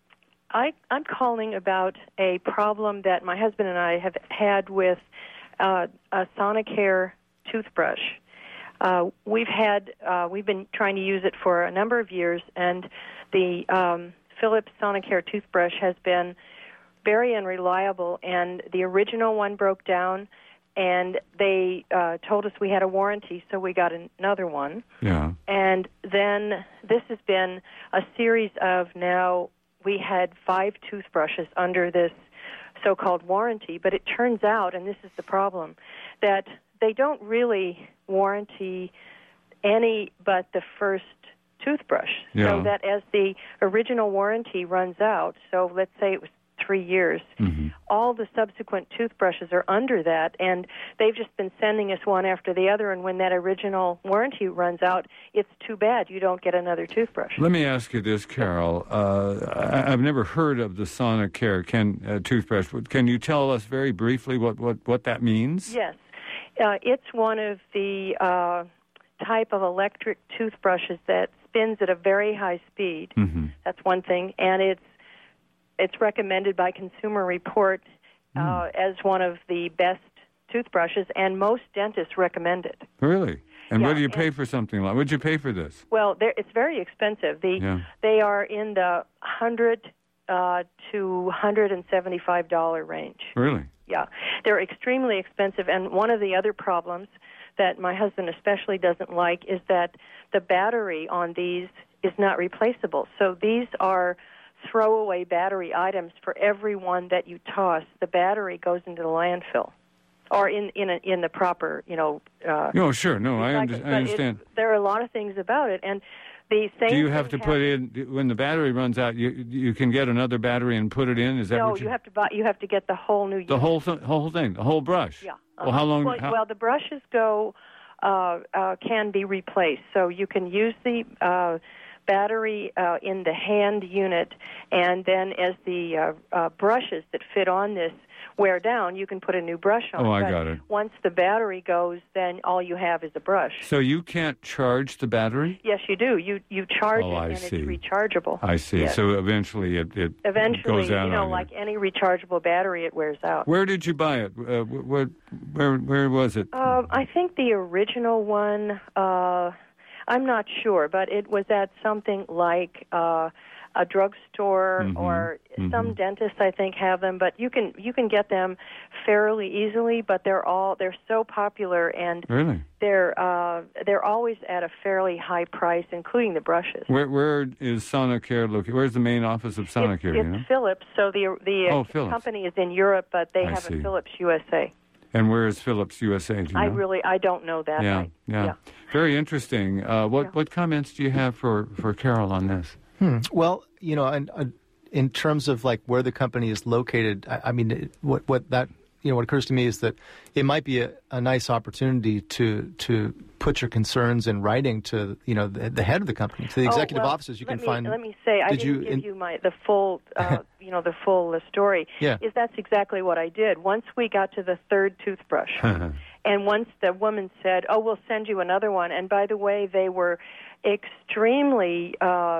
S5: I'm calling about a problem that my husband and I have had with a Sonicare toothbrush. We've been trying to use it for a number of years, and the Philips Sonicare toothbrush has been very unreliable, and the original one broke down, and they told us we had a warranty, so we got another one.
S1: Yeah.
S5: And then this has been a series of now we had 5 toothbrushes under this so-called warranty, but it turns out, and this is the problem, that they don't really warranty any but the first toothbrush.
S1: Yeah.
S5: So that as the original warranty runs out, so let's say it was 3 years, all the subsequent toothbrushes are under that, and they've just been sending us one after the other, and when that original warranty runs out, it's too bad you don't get another toothbrush.
S1: Let me ask you this, Carol. I've never heard of the Sonicare toothbrush. Can you tell us very briefly what that means?
S5: Yes. It's one of the type of electric toothbrushes that spins at a very high speed. That's one thing, and it's recommended by Consumer Report as one of the best toothbrushes, and most dentists recommend it.
S1: Really? And
S5: Yeah,
S1: what do you pay for something like? What did you pay for this?
S5: Well, it's very expensive. They are in the $100 to $175 range.
S1: Really?
S5: Yeah, they're extremely expensive, and one of the other problems that my husband especially doesn't like is that the battery on these is not replaceable. So these are throwaway battery items. For every one that you toss, the battery goes into the landfill, or in the proper,
S1: No, sure. No, I understand.
S5: There are a lot of things about it, and the same.
S1: Do you have to put in when the battery runs out? You can get another battery and put it in. Is that
S5: no?
S1: What
S5: you have to buy. You have to get the whole new.
S1: The whole thing, the whole brush.
S5: Yeah.
S1: Well, how long?
S5: Well, the brushes can be replaced, so you can use the battery in the hand unit, and then as the brushes that fit on this wear down, you can put a new brush on.
S1: Oh, I got it.
S5: Once the battery goes, then all you have is a brush.
S1: So you can't charge the battery?
S5: Yes, you do. You charge it, and
S1: see.
S5: it's rechargeable.
S1: I see.
S5: Yes.
S1: So eventually it goes out
S5: like any rechargeable battery, it wears out.
S1: Where did you buy it? Where was it?
S5: I think the original one, I'm not sure, but it was at something like a drugstore or some dentists, I think, have them. But you can get them fairly easily. But they're so popular, and
S1: really
S5: they're always at a fairly high price, including the brushes.
S1: Where is Sonicare located? Where's the main office of Sonicare?
S5: It's Philips. So the company is in Europe, but they have a Philips USA.
S1: And where is Philips USA? Do you know?
S5: I don't know that.
S1: Yeah. Very interesting. What comments do you have for Carol on this?
S2: Well, in terms of like where the company is located, I mean, what occurs to me is that it might be a nice opportunity to put your concerns in writing to the head of the company, to the executive officers. Let
S5: me say, I didn't give you the full the full story.
S2: Yeah.
S5: That's exactly what I did. Once we got to the third toothbrush, and once the woman said, "Oh, we'll send you another one," and by the way, they were extremely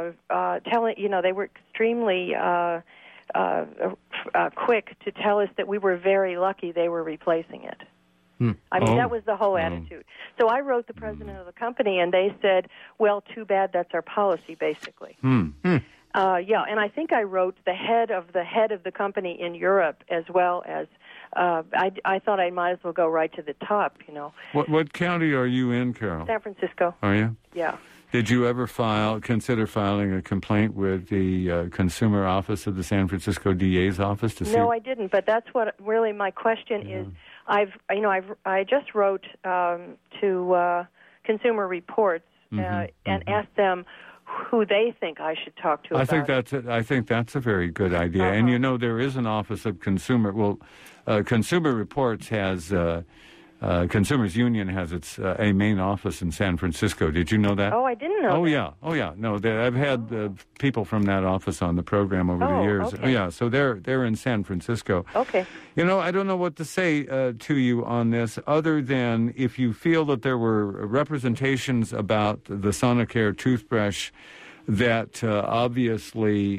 S5: they were extremely quick to tell us that we were very lucky they were replacing it. I mean, that was the whole attitude. So I wrote the president of the company, and they said, "Well, too bad. That's our policy, basically." And I think I wrote the head of the company in Europe as well as. I thought I might as well go right to the top.
S1: What county are you in, Carol?
S5: San Francisco.
S1: Are you?
S5: Yeah.
S1: Did you ever consider filing a complaint with the consumer office of the San Francisco DA's office to see?
S5: No, I didn't. But that's what really my question is. I just wrote to Consumer Reports and asked them who they think I should talk to. I
S1: think that's a very good idea. And there is an office of consumer. Well, Consumer Reports has. Consumers Union has a main office in San Francisco. Did you know that?
S5: Oh, I didn't know that.
S1: Oh, yeah. No, I've had people from that office on the program over the years.
S5: Okay.
S1: Oh, yeah, so they're in San Francisco.
S5: Okay.
S1: I don't know what to say to you on this other than if you feel that there were representations about the Sonicare toothbrush that obviously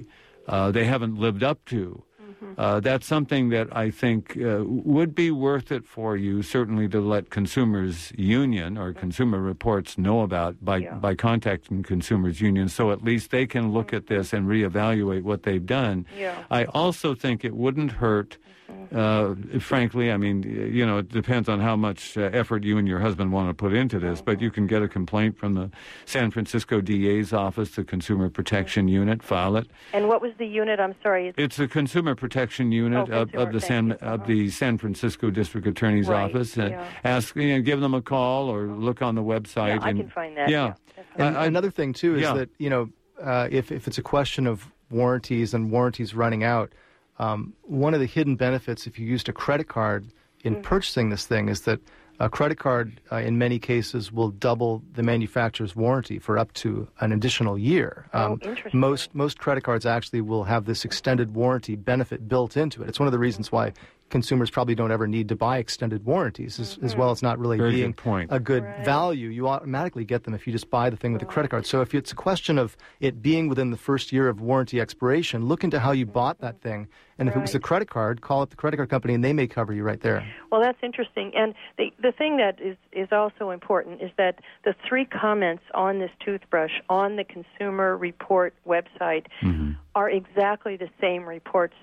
S1: they haven't lived up to. That's something that I think would be worth it for you, certainly to let Consumers Union or Consumer Reports know about by contacting Consumers Union, so at least they can look at this and reevaluate what they've done.
S5: Yeah.
S1: I also think it wouldn't hurt, frankly, I mean, it depends on how much effort you and your husband want to put into this, but you can get a complaint from the San Francisco DA's office, the Consumer Protection Unit, file it.
S5: And what was the unit? I'm sorry.
S1: It's the Consumer Protection Unit of the San Francisco District Attorney's Office. Ask, give them a call or look on the website.
S5: I can find that.
S1: Yeah.
S2: And another thing too is that if it's a question of warranties and warranties running out, one of the hidden benefits if you used a credit card in purchasing this thing is that a credit card in many cases will double the manufacturer's warranty for up to an additional year.
S5: Interesting.
S2: Most credit cards actually will have this extended warranty benefit built into it. It's one of the reasons why consumers probably don't ever need to buy extended warranties, as well as not really being a good value. You automatically get them if you just buy the thing with a credit card. So if it's a question of it being within the first year of warranty expiration, look into how you bought that thing. And if it was a credit card, call up the credit card company and they may cover you right there.
S5: Well, that's interesting. And the thing that is also important is that the 3 comments on this toothbrush on the Consumer Report website are exactly the same reports,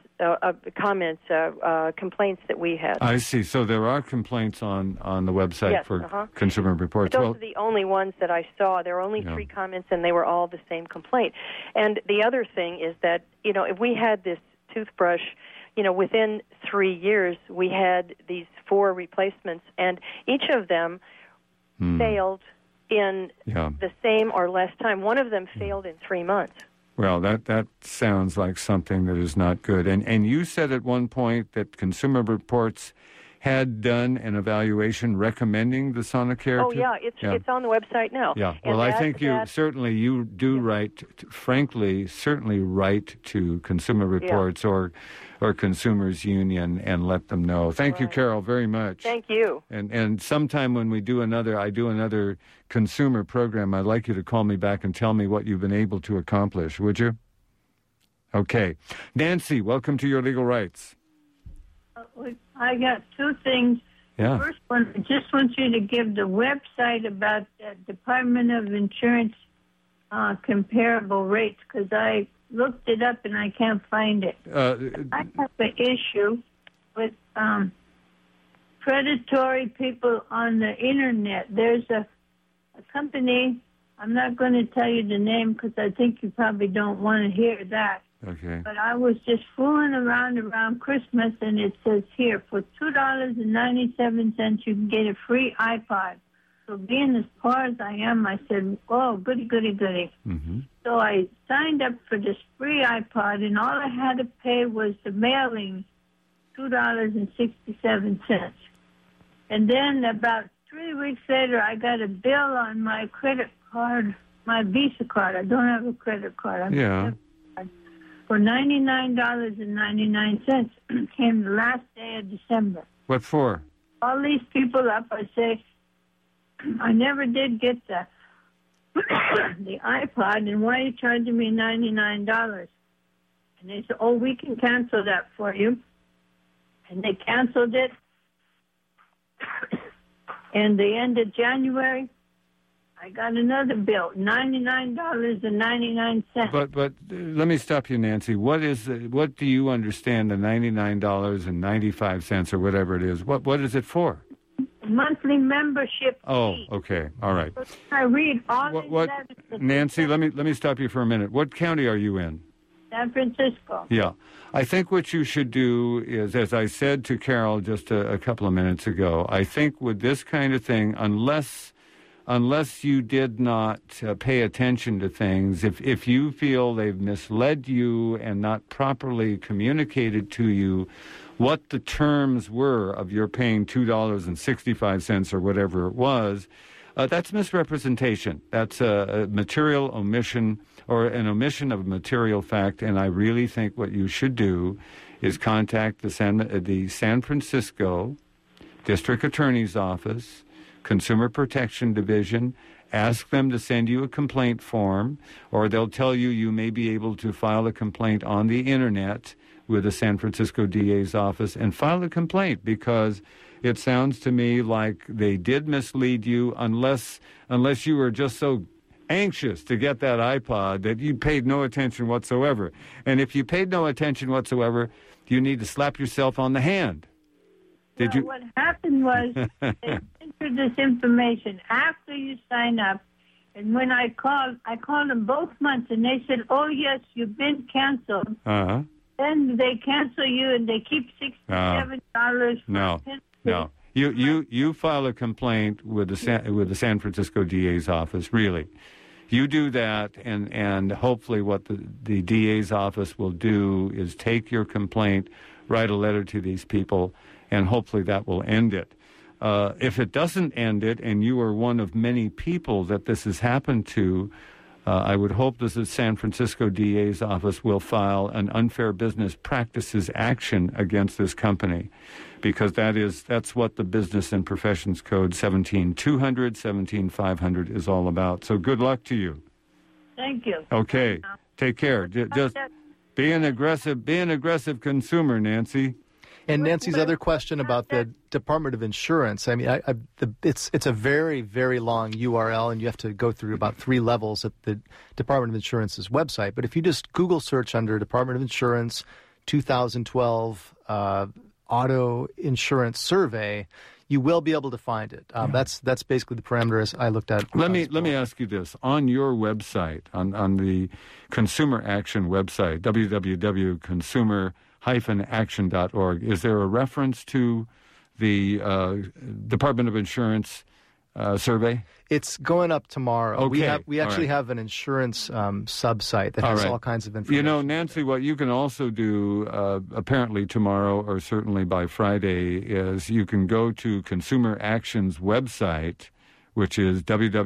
S5: complaints that we had.
S1: I see. So there are complaints on the website for Consumer Reports.
S5: But those are the only ones that I saw. There were only 3 comments, and they were all the same complaint. And the other thing is that, if we had this toothbrush, within 3 years, we had these 4 replacements, and each of them failed in the same or less time. One of them failed in 3 months.
S1: Well, that sounds like something that is not good. And you said at one point that Consumer Reports had done an evaluation recommending the Sonicare.
S5: Oh, it's on the website now.
S1: Yeah. Well, I think you do certainly write to Consumer Reports or Consumers Union and let them know. Thank you, Carol, very much.
S5: Thank you.
S1: And sometime when I do another consumer program, I'd like you to call me back and tell me what you've been able to accomplish, would you? Okay. Nancy, welcome to Your Legal Rights.
S6: I got 2 things.
S1: Yeah.
S6: First one, I just want you to give the website about the Department of Insurance comparable rates, because I looked it up and I can't find it. I have an issue with predatory people on the Internet. There's a company, I'm not going to tell you the name because I think you probably don't want to hear that.
S1: Okay.
S6: But I was just fooling around Christmas, and it says here, for $2.97, you can get a free iPod. So being as poor as I am, I said, oh, goody, goody, goody. Mm-hmm. So I signed up for this free iPod, and all I had to pay was the mailing, $2.67. And then about 3 weeks later, I got a bill on my credit card, my Visa card. I don't have a credit card. For $99.99. Came the last day of December.
S1: What for?
S6: All these people up, I say, I never did get the iPod, and why are you charging me $99? And they said, oh, we can cancel that for you. And they canceled it. And the end of January, I got another bill, $99.99.
S1: But let me stop you, Nancy. What do you understand the $99.95 or whatever it is? What is it for?
S6: Monthly membership.
S1: Oh,
S6: fee.
S1: okay, all right.
S6: I read all
S1: Nancy, let me stop you for a minute. What county are you in?
S6: San Francisco.
S1: Yeah. I think what you should do is, as I said to Carol just a couple of minutes ago, I think with this kind of thing, unless you did not pay attention to things, if you feel they've misled you and not properly communicated to you what the terms were of your paying $2.65 or whatever it was, that's misrepresentation. That's a material omission or an omission of material fact, and I really think what you should do is contact the San Francisco District Attorney's Office, Consumer Protection Division, Ask them to send you a complaint form, or they'll tell you you may be able to file a complaint on the internet with the San Francisco DA's office and file a complaint, because it sounds to me like they did mislead you, unless you were just so anxious to get that iPod that you paid no attention whatsoever. And if you paid no attention whatsoever, you need to slap yourself on the hand.
S6: What happened was they entered this information after you sign up, and when I called them both months, and they said, "Oh yes, you've been canceled."
S1: Uh-huh.
S6: Then they cancel you, and they keep $67.
S1: No. You file a complaint with the San Francisco DA's office. Really, you do that, and hopefully, what the DA's office will do is take your complaint, write a letter to these people, and hopefully that will end it. If it doesn't end it, and you are one of many people that this has happened to, I would hope that the San Francisco DA's office will file an unfair business practices action against this company, because that's what the Business and Professions Code 17200, 17500 is all about. So good luck to you.
S6: Thank you.
S1: Okay. Take care. Just be an aggressive consumer, Nancy.
S2: And Nancy's other question about the Department of Insurance, I mean, it's a very, very long URL, and you have to go through about 3 levels at the Department of Insurance's website. But if you just Google search under Department of Insurance 2012 Auto Insurance Survey, you will be able to find it. That's basically the parameters I looked at.
S1: Let me ask you this. On your website, on the Consumer Action website, www.consumer-action.org, is there a reference to the Department of Insurance survey?
S2: It's going up tomorrow.
S1: Okay.
S2: We actually have an insurance sub-site that has all kinds of information.
S1: You know, Nancy, what you can also do apparently tomorrow, or certainly by Friday, is you can go to Consumer Action's website, which is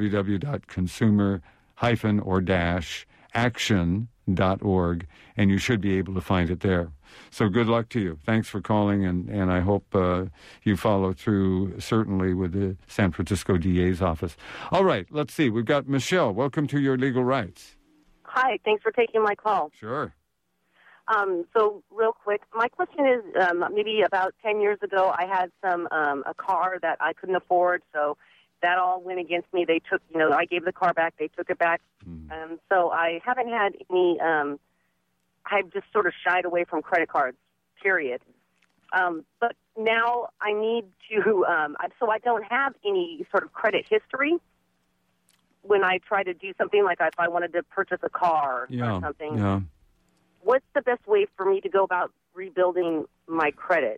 S1: www.consumer-action.org, and you should be able to find it there. So good luck to you. Thanks for calling, and I hope you follow through, certainly, with the San Francisco DA's office. All right, let's see. We've got Michelle. Welcome to Your Legal Rights.
S7: Hi, thanks for taking my call.
S1: Sure.
S7: So real quick, my question is, maybe about 10 years ago, I had a car that I couldn't afford, so that all went against me. They took, I gave the car back, they took it back. So I haven't had any, I've just sort of shied away from credit cards, period. But now I need to, so I don't have any sort of credit history when I try to do something, like if I wanted to purchase a car or something.
S1: Yeah.
S7: What's the best way for me to go about rebuilding my credit?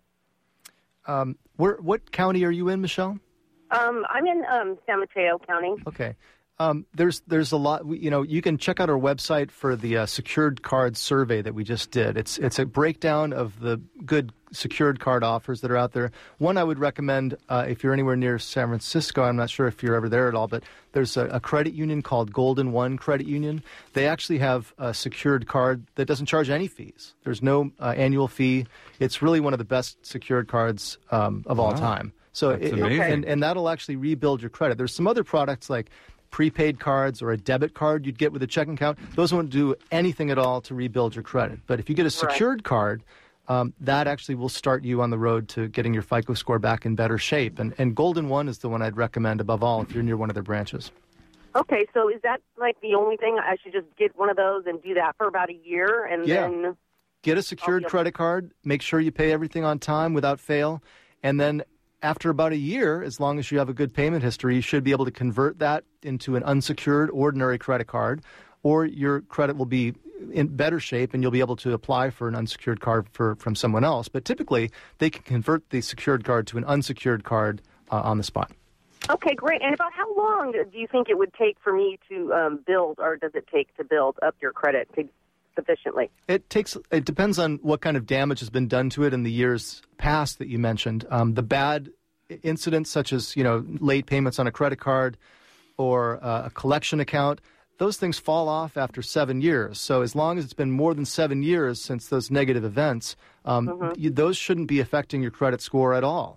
S2: What county are you in, Michelle?
S7: I'm in San Mateo County.
S2: Okay. There's a lot. You can check out our website for the secured card survey that we just did. It's a breakdown of the good secured card offers that are out there. One I would recommend if you're anywhere near San Francisco. I'm not sure if you're ever there at all, but there's a credit union called Golden One Credit Union. They actually have a secured card that doesn't charge any fees. There's no annual fee. It's really one of the best secured cards of all time. So and that'll actually rebuild your credit. There's some other products like prepaid cards or a debit card you'd get with a checking account. Those won't do anything at all to rebuild your credit. But if you get a secured card, that actually will start you on the road to getting your FICO score back in better shape. And Golden One is the one I'd recommend above all if you're near one of their branches.
S7: Okay, so is that like the only thing? I should just get one of those and do that for about a year and then...
S2: Get a secured credit card. Make sure you pay everything on time without fail. And then after about a year, as long as you have a good payment history, you should be able to convert that into an unsecured ordinary credit card, or your credit will be in better shape and you'll be able to apply for an unsecured card from someone else. But typically, they can convert the secured card to an unsecured card on the spot.
S7: Okay, great. And about how long do you think it would take for me to build, or does it take to build up your credit sufficiently? It
S2: depends on what kind of damage has been done to it in the years past that you mentioned. The bad incidents, such as late payments on a credit card or a collection account, those things fall off after 7 years. So as long as it's been more than 7 years since those negative events, those shouldn't be affecting your credit score at all.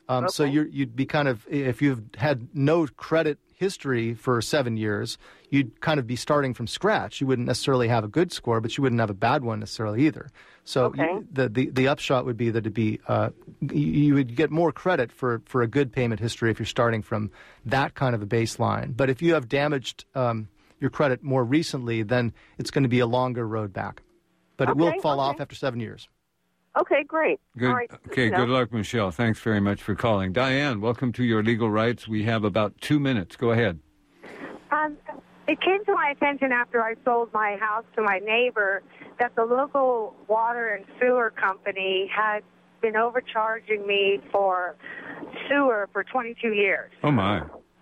S2: So you'd be kind of, if you've had no credit history for 7 years, you'd kind of be starting from scratch. You wouldn't necessarily have a good score, but you wouldn't have a bad one necessarily either. So the upshot would be that it'd be you would get more credit for a good payment history if you're starting from that kind of a baseline. But if you have damaged your credit more recently, then it's going to be a longer road back. But it will fall off after 7 years.
S7: Okay, great.
S1: Good.
S7: All right.
S1: Okay, good luck, Michelle. Thanks very much for calling. Diane, welcome to Your Legal Rights. We have about 2 minutes. Go ahead.
S8: It came to my attention after I sold my house to my neighbor that the local water and sewer company had been overcharging me for sewer for 22 years.
S1: Oh, my.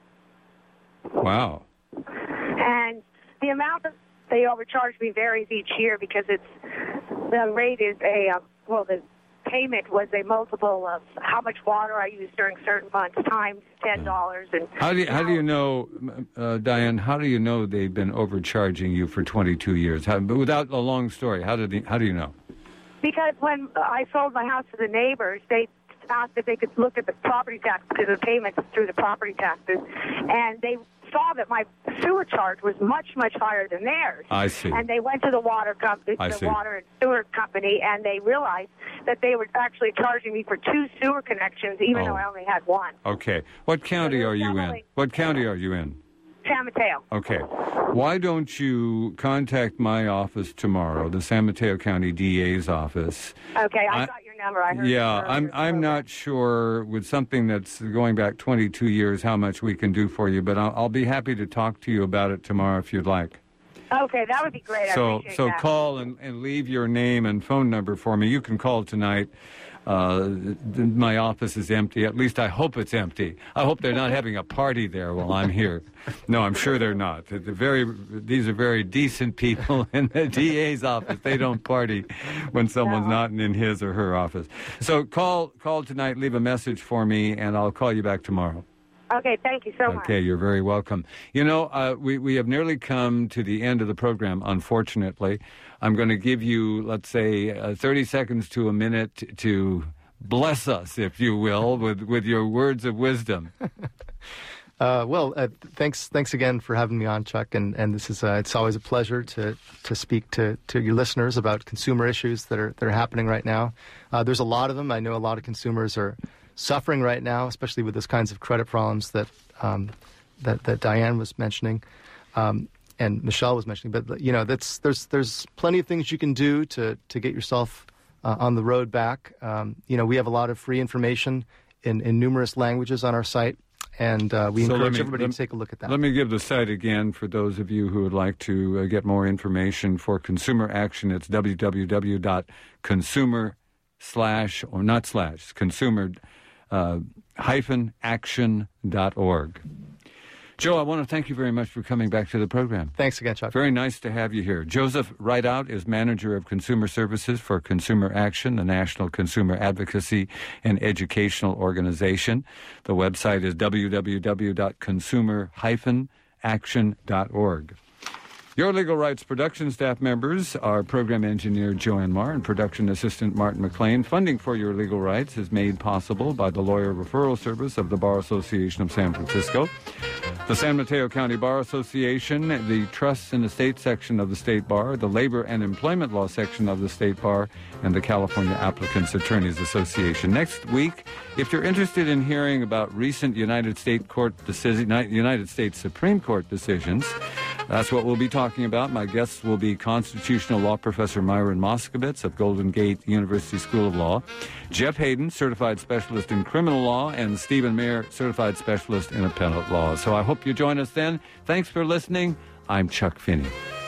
S1: Wow.
S8: And the amount that they overcharge me varies each year because the rate is the payment was a multiple of how much water I used during certain months times $10. And
S1: how do you know, Diane? How do you know they've been overcharging you for 22 years? Without a long story, how do you know?
S8: Because when I sold my house to the neighbors, they asked if they could look at the property tax because the payments through the property taxes, and they saw that my sewer charge was much, much higher than theirs.
S1: I see.
S8: And they went to the water company, water and sewer company, and they realized that they were actually charging me for 2 sewer connections, even though I only had 1.
S1: Okay. What county are you in? What county are you in?
S8: San Mateo.
S1: Okay. Why don't you contact my office tomorrow, the San Mateo County DA's office?
S8: Okay, I got your number. I heard.
S1: Yeah, I'm not sure with something that's going back 22 years how much we can do for you, but I'll be happy to talk to you about it tomorrow if you'd like.
S8: Okay, that would be great.
S1: So call and leave your name and phone number for me. You can call tonight. My office is empty. At least I hope it's empty. I hope they're not having a party there while I'm here. No, I'm sure they're not. These are very decent people in the DA's office. They don't party when someone's not in his or her office. So call tonight, leave a message for me, and I'll call you back tomorrow.
S8: Okay, thank you so much.
S1: Okay, you're very welcome. You know, we have nearly come to the end of the program, unfortunately. I'm going to give you, let's say, 30 seconds to a minute to bless us, if you will, with your words of wisdom.
S2: Thanks again for having me on, Chuck. And this is it's always a pleasure to speak to your listeners about consumer issues that are happening right now. There's a lot of them. I know a lot of consumers are suffering right now, especially with those kinds of credit problems that Diane was mentioning, and Michelle was mentioning. But you know, there's plenty of things you can do to get yourself on the road back. You know, we have a lot of free information in numerous languages on our site, and we encourage everybody to take a look at that.
S1: Let me give the site again for those of you who would like to get more information for consumer action. It's consumer-action.org. Joe, I want to thank you very much for coming back to the program.
S2: Thanks again, Chuck.
S1: Very nice to have you here. Joseph Rideout is Manager of Consumer Services for Consumer Action, the National Consumer Advocacy and Educational Organization. The website is www.consumer-action.org. Your Legal Rights production staff members are Program Engineer Joanne Marr and Production Assistant Martin McLean. Funding for Your Legal Rights is made possible by the Lawyer Referral Service of the Bar Association of San Francisco, the San Mateo County Bar Association, the Trusts and Estates section of the State Bar, the Labor and Employment Law section of the State Bar, and the California Applicants Attorneys Association. Next week, if you're interested in hearing about recent United States Supreme Court decisions, that's what we'll be talking about. My guests will be constitutional law professor Myron Moskowitz of Golden Gate University School of Law, Jeff Hayden, certified specialist in criminal law, and Stephen Mayer, certified specialist in appellate law. So I hope you join us then. Thanks for listening. I'm Chuck Finney.